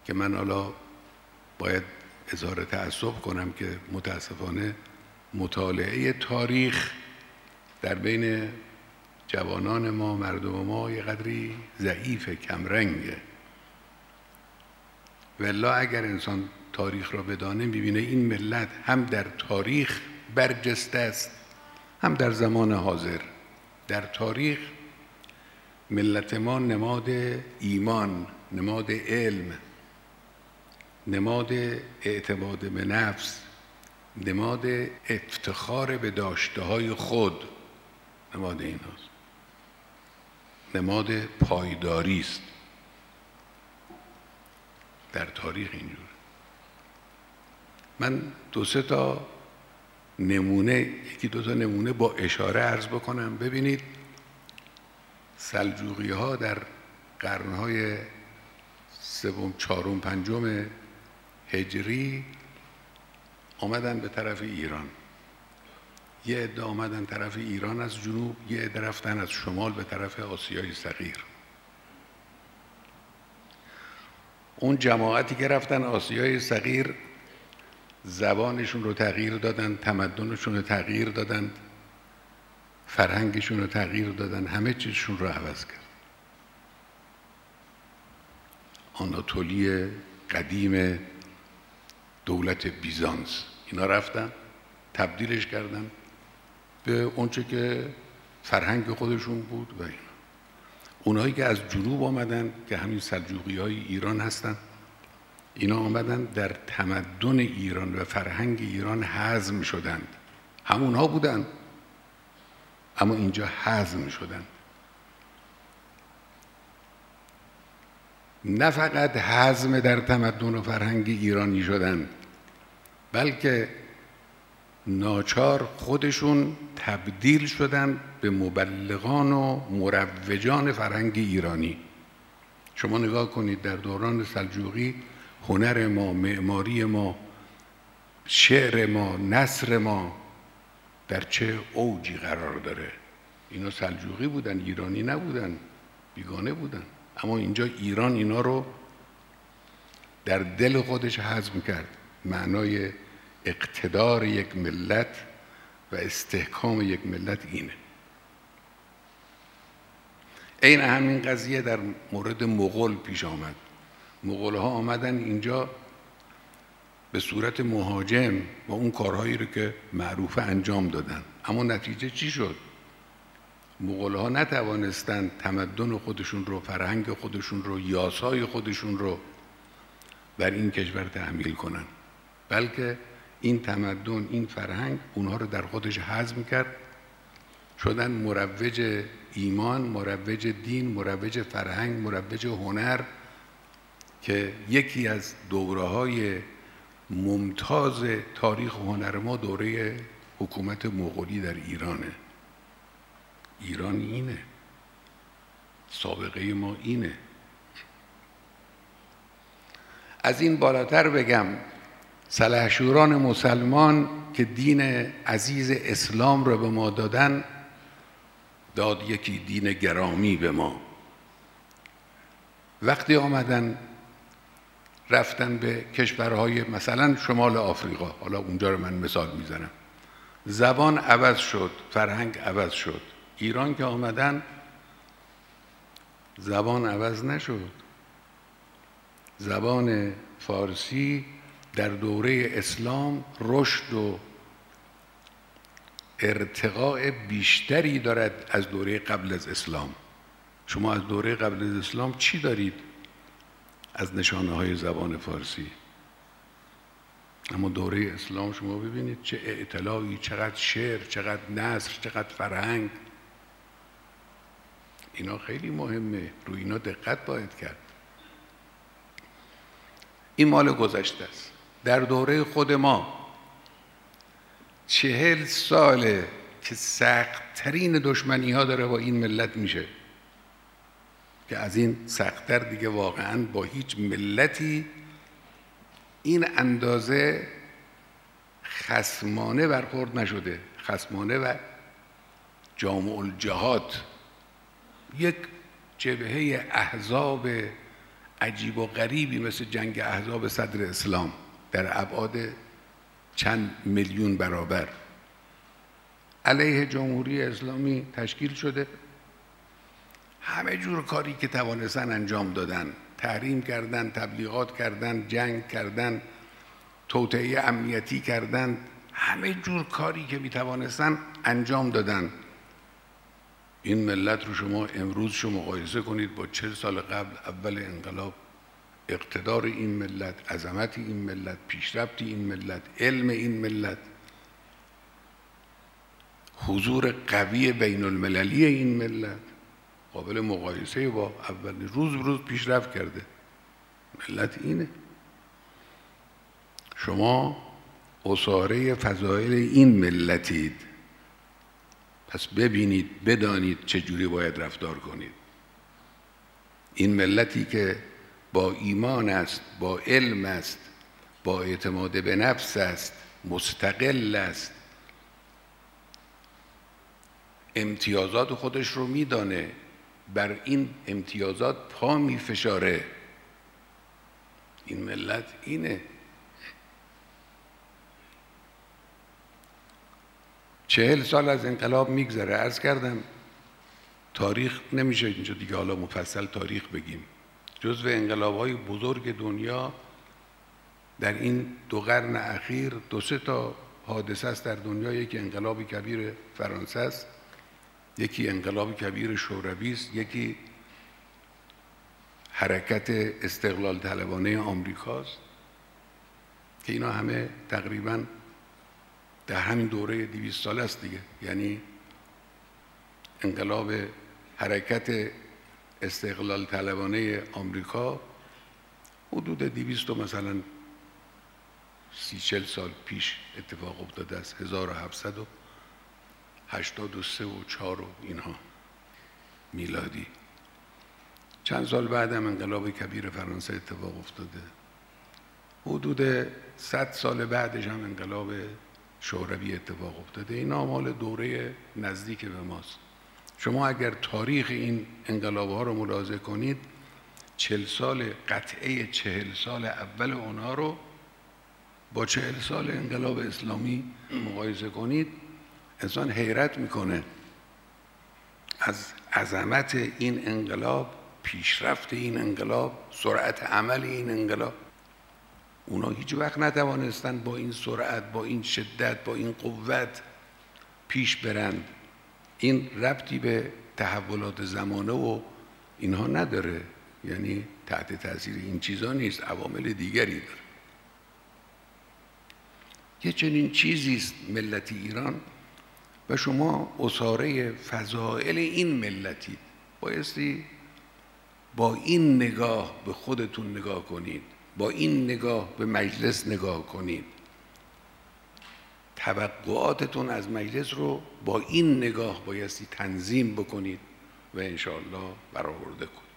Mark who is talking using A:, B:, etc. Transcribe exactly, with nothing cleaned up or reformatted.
A: که من حالا باید اظهار تأسف کنم که متاسفانه مطالعه تاریخ در بین جوانان ما، مردم ما یه قدری ضعیف، کمرنگه. والا اگر انسان تاریخ را بدانه میبینه این ملت هم در تاریخ برجسته است، هم در زمان حاضر. در تاریخ ملت ما نماد ایمان، نماد علم، نماد اعتماد به نفس، نماد افتخار به داشته‌های خود، نماد این هست، نماد پایداری است. در تاریخ اینجور. من دو سه تا نمونه، یکی دو تا نمونه با اشاره عرض بکنم. ببینید سلجوقی ها در قرنهای سوم، چهارم، پنجم هجری آمدن به طرف ایران. یه عده آمدن طرف ایران از جنوب، یه عده رفتن از شمال به طرف آسیای صغیر. اون جماعتی که رفتن آسیای صغیر زبانشون رو تغییر دادن، تمدنشون رو تغییر دادن، فرهنگشون رو تغییر دادن، همه چیزشون رو عوض کرد. آناتولی قدیم دولت بیزانس، اینا رفتن تبدیلش کردن به اونچه که فرهنگ خودشون بود. و اینا اونایی که از جنوب آمدن که همین سلجوقی های ایران هستن، اینا آمدن در تمدن ایران و فرهنگ ایران هضم شدند. همونها بودن اما اینجا هضم شدند. نه فقط هضم در تمدن و فرهنگ ایرانی شدند، بلکه ناچار خودشون تبدیل شدن به مبلغان و مروجان فرهنگ ایرانی. شما نگاه کنید در دوران سلجوقی هنر ما، معماری ما، شعر ما، نثر ما در چه اوجی قرار داره. اینا سلجوقی بودن، ایرانی نبودن، بیگانه بودن، اما اینجا ایران اینا رو در دل خودش هضم کرد. معنای اقتدار یک ملت و استحکام یک ملت اینه. این همین قضیه در مورد مغول پیش آمد. مغول ها آمدن اینجا به صورت مهاجم و اون کارهایی رو که معروفه انجام دادن، اما نتیجه چی شد؟ مغول ها نتوانستند تمدن خودشون رو، فرهنگ خودشون رو، یاسای خودشون رو بر این کشور تحمیل کنن، بلکه این تمدن، این فرهنگ اونها رو در خودش هضم کرد، شدن مروج ایمان، مروج دین، مروج فرهنگ، مروج هنر، که یکی از دوره‌های ممتاز تاریخ و هنر ما دوره حکومت مغولی در ایرانه. ایران اینه، سابقه ما اینه. از این بالاتر بگم سلحشوران مسلمان که دین عزیز اسلام را به ما دادن، داد یکی دین گرامی به ما. وقتی آمدن رفتن به کشورهای مثلا شمال آفریقا، حالا اونجا رو من مثال میزنم، زبان عوض شد، فرهنگ عوض شد. ایران که آمدن زبان عوض نشد. زبان فارسی در دوره اسلام رشد و ارتقاء بیشتری دارد از دوره قبل از اسلام. شما از دوره قبل از اسلام چی دارید از نشانه های زبان فارسی؟ اما دوره اسلام شما ببینید چه اطلاعی، چقدر شعر، چقدر نثر، چقدر فرهنگ. اینا خیلی مهمه، روی اینا دقت باید کرد. این مال گذشته است. در دوره خود ما چهل ساله که سخت‌ترین دشمنی ها داره با این ملت میشه، که از این سخت‌تر دیگه واقعاً با هیچ ملتی این اندازه خصمانه برخورد نشده. خصمانه و جامع الجهات، یک جبهه احزاب عجیب و غریبی مثل جنگ احزاب صدر اسلام در ابعاد چند میلیون برابر علیه جمهوری اسلامی تشکیل شده. همه جور کاری که توانستن انجام دادن، تحریم کردن، تبلیغات کردن، جنگ کردن، توطئه امنیتی کردن، همه جور کاری که میتوانستن انجام دادن. این ملت رو شما امروز شما مقایسه کنید با چهل سال قبل، اول انقلاب، اقتدار این ملت، عظمت این ملت، پیشرفت این ملت، علم این ملت، حضور قوی بین المللی این ملت، قابل مقایسه با اول. روز به روز پیشرفت کرده ملت. اینه شما اساره فضایل این ملتید، پس ببینید، بدانید چجوری باید رفتار کنید. این ملتی که با ایمان است، با علم است، با اعتماد به نفس است، مستقل است، امتیازات خودش رو میدانه، بر این امتیازات پا میفشاره. این ملت اینه. چهل سال از انقلاب میگذره. عرض کردم تاریخ نمیشه اینجا دیگه حالا مفصل تاریخ بگیم. جزو انقلاب‌های بزرگ دنیا در این دو قرن اخیر دو سه تا حادثه است در دنیا. یکی انقلاب کبیر فرانسه است، یکی انقلاب کبیر شوروی است، یکی حرکت استقلال طلبانه آمریکاست که اینا همه تقریباً در همین دوره دویست ساله است دیگه. یعنی انقلاب حرکت استقلال طلبانه آمریکا حدود دویست و مثلا سی چل سال پیش اتفاق افتاده است، هزار و هفتصد و هشتاد و سه و چهار و اینها میلادی. چند سال بعد هم انقلاب کبیر فرانسه اتفاق افتاده. حدود صد سال بعدش هم انقلاب شوروی اتفاق افتاده. اینا مال دوره نزدیک به ماست. شما اگر تاریخ این انقلاب ها رو ملاحظه کنید، چهل سال قطعه چهل سال اول اونها رو با چهل سال انقلاب اسلامی مقایسه کنید، انسان حیرت میکنه از عظمت این انقلاب، پیشرفت این انقلاب، سرعت عمل این انقلاب. اونا هیچ وقت نتوانستن با این سرعت، با این شدت، با این قوت پیش برند. این ربطی به تحولات زمانه و اینها نداره، یعنی تحت تاثیر این چیزا نیست، عوامل دیگری داره. یه چنین چیزی است ملت ایران و شما اساره فضائل این ملتید. بایستی با این نگاه به خودتون نگاه کنید، با این نگاه به مجلس نگاه کنید، توقعاتتون از مجلس رو با این نگاه بایستی تنظیم بکنید و انشاءالله برآورده کنید.